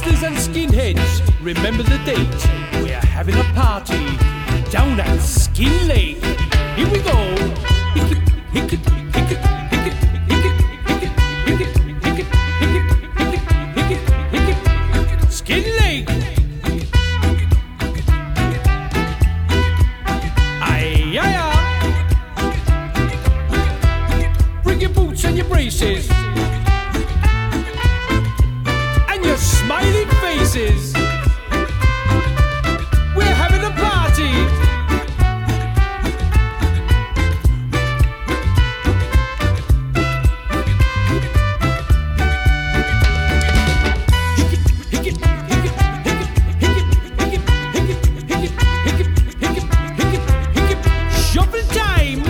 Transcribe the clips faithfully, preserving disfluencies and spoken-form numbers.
hipsters and skinheads, remember the date. We're having a party down at Skin Lake. Here we go. Hick it, hick it, hick it, hick it, hick it, hick it, hick it, hick it, hick it, hick it, hick it, hick it. Skin Lake. Aye, aye, aye. Bring your boots and your braces. Smiling faces. We're having a party. Hick it, hick it, hick it, hick it, hick it, hick it, hick it, hick it, hick it, hick it, hick it, hick it. Shuffle time.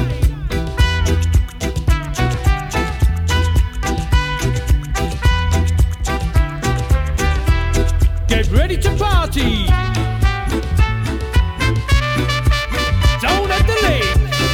Get ready to party down at the lake.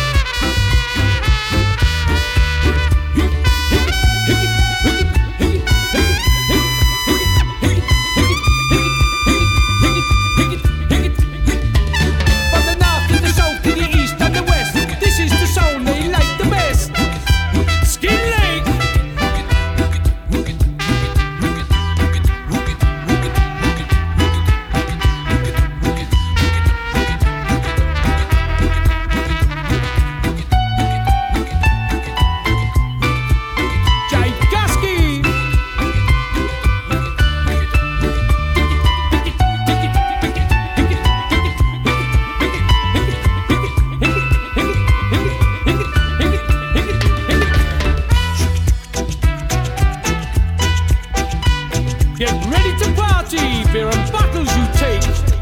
From the north to the south to the east and the west, this is the sound they like the best. Skin Lake. Get ready to party, beer and bottles you take.